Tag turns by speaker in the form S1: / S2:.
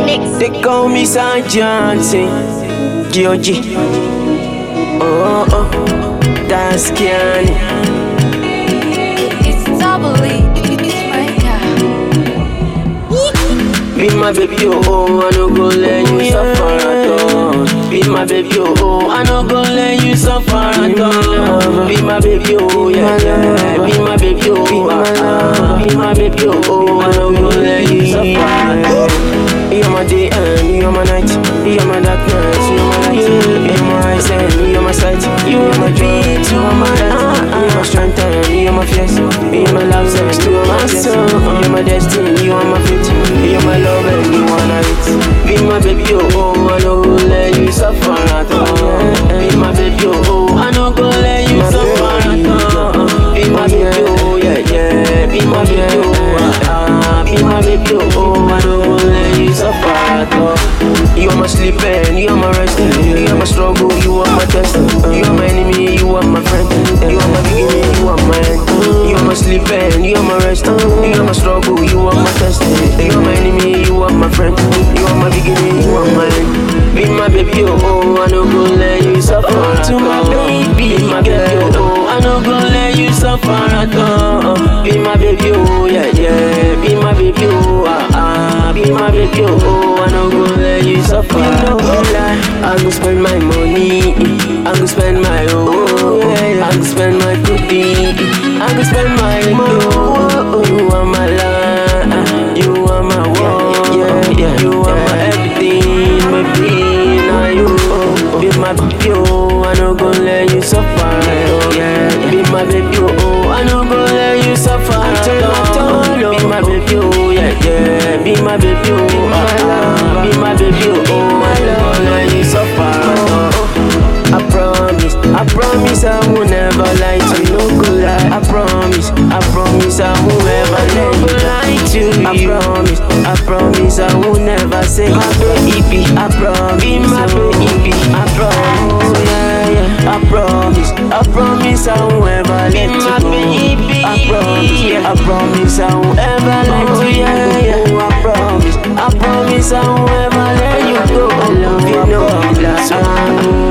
S1: They call me St. Johnson, Georgie. Oh, oh, that's Kiani.
S2: It's double E, it's my car.
S1: Be my baby, oh, I no go let you suffer at all. Be my baby, oh, I no go let you suffer at all. Be my baby, oh, yeah, yeah. Be my baby, oh, be my baby, oh, I no go let you suffer at all. You're my day and you're my night. You're my darkness, you're my light. You're my eyes and you're my sight. You're my beat, you're my light. You're my strength and you're my fierce. You're my love, sex, you're my soul. You're my destiny, you are my fate. You're my love and you are my it. Be my baby, oh, I no go let you suffer at all. Be my baby, oh, I no go let you suffer at all. Be my baby, oh, yeah, yeah. Be my baby, oh, be my baby, oh, I no go let you suffer at all. You are my sleep and you are my rest. You are my struggle, you are my test. You are my enemy, you are my friend. You are my beginning, you are my end. You are my sleep and you are my rest. You are my struggle, you are my test. You are my enemy, you are my friend. You are my beginning, you are my end. Be my baby, oh, I no go let you suffer at all. To my baby, be my baby, oh, I no go let you suffer at all. Be my baby, oh, yeah, yeah. Be my baby, oh, be my baby, oh, I no go let you suffer. I go spend my money, I go spend my I go spend my goodie, I go spend my you are my life, you are my world, you are my everything, baby. Now you be my baby, oh, I no go let you suffer. Be my baby, oh, I no go let you suffer. Be my baby, oh, yeah, yeah. Be my baby, oh, be my baby, oh, I no go let you suffer. I promise I will never lie to you. No go lie. I promise I will never lie to you. I promise I will never say my baby. I promise be my baby. I promise, yeah, yeah. I promise I will never let you go. I promise I will ever let you go. I promise I will never let you go. I love you, no,